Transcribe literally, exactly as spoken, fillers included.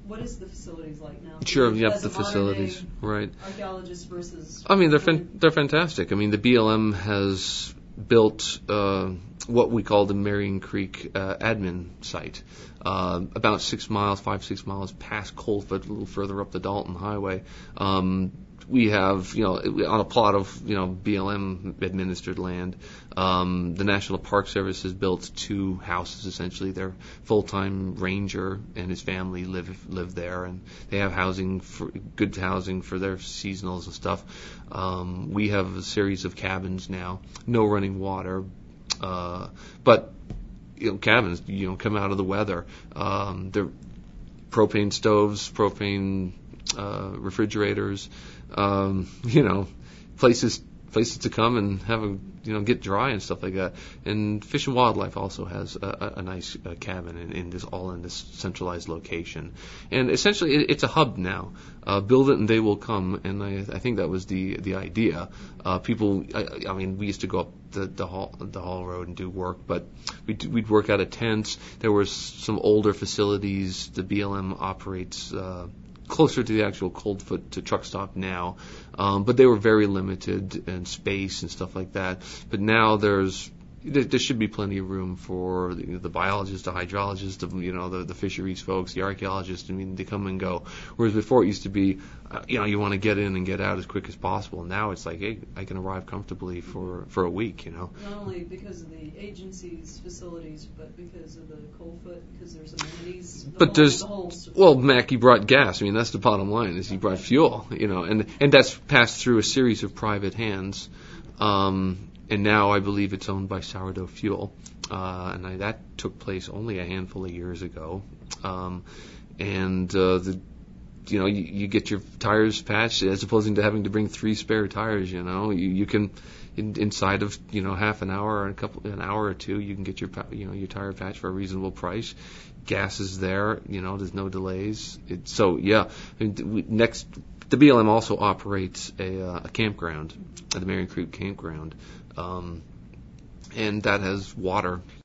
what is the facilities like now? Sure, As yep, a the facilities, right. Archaeologists versus... I mean, they're fan- they're fantastic. I mean, the B L M has built uh, what we call the Marion Creek uh, admin site, uh, about six miles, five, six miles past Coldfoot, a little further up the Dalton Highway. Um, we have, you know, on a plot of, you know, B L M administered land. Um, the National Park Service has built two houses, essentially. Their full-time ranger and his family live live there, and they have housing, for good housing for their seasonals and stuff. Um, we have a series of cabins now, no running water, uh, but you know, cabins, you know, come out of the weather. Um, they're propane stoves, propane uh, refrigerators. Um, you know, places places to come and have a, you know, get dry and stuff like that. And Fish and Wildlife also has a, a, a nice uh, cabin in, in this, all in this centralized location. And essentially, it, it's a hub now. Uh, build it and they will come. And I, I think that was the the idea. Uh, people, I, I mean, we used to go up the the hall the hall road and do work, but we'd, we'd work out of tents. There was some older facilities. The B L M operates Uh, closer to the actual Coldfoot to truck stop now, um, but they were very limited in space and stuff like that. But now there's there, there should be plenty of room for the, you know, the biologists, the hydrologists, the, you know, the, the fisheries folks, the archaeologists. I mean, they come and go. Whereas before it used to be, uh, you know, you want to get in and get out as quick as possible. Now it's like, hey, I can arrive comfortably for for a week, you know. Not only because of the agency's facilities, but because of the Coldfoot, because there's amenities. The But whole, there's, the whole well, Mac, he brought gas. I mean, that's the bottom line, is he brought fuel, you know, and, and that's passed through a series of private hands. Um, and now I believe it's owned by Sourdough Fuel. Uh, and I, that took place only a handful of years ago. Um, and, uh, the, you know, you, you get your tires patched as opposed to having to bring three spare tires, you know, you, you can, in, inside of, you know, half an hour or a couple, an hour or two, you can get your, you know, your tire patched for a reasonable price. Gas is there, you know, there's no delays. It, so, yeah, I mean, we, next, the B L M also operates a, uh, a campground, at the Marion Creek campground, um, and that has water